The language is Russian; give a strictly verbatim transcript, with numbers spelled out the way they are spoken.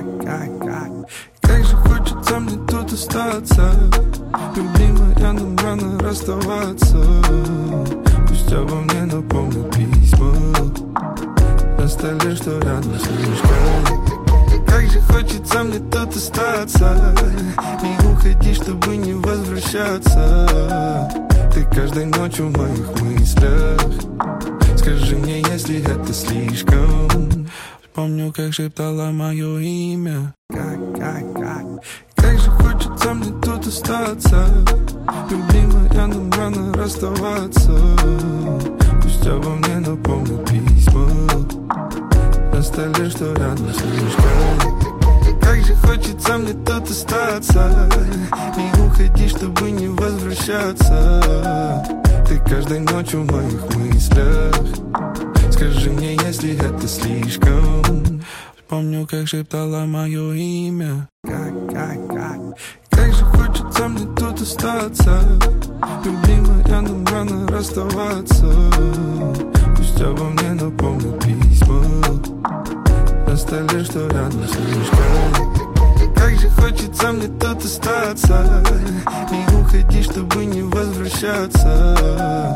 как, как, как Как же хочется мне тут остаться. Любимая, нам рано расставаться. Пусть обо мне напомнят письма на столе, что рядом слишком. Как же хочется мне тут остаться. Не уходи, чтобы не возвращаться. Ты каждой ночью в моих мыслях. Скажи мне, если это слишком. Помню, как шептала мое имя. Как, как, как Как же хочется мне тут остаться. Любимая, нам рано расставаться. Пусть обо мне напомнят письма на столе, что рядом слишком. Как же хочется мне тут остаться. Не уходи, чтобы не возвращаться. Ты каждой ночью в моих мыслях. Скажи мне, если это слишком. Помню, как шептала мое имя. Как, как, как Как же хочется мне тут остаться. Любимая, нам рано расставаться. Пусть обо мне напомнят письма на столе, что рядом слишком. Как же хочется мне тут остаться. Не уходи, чтобы не возвращаться.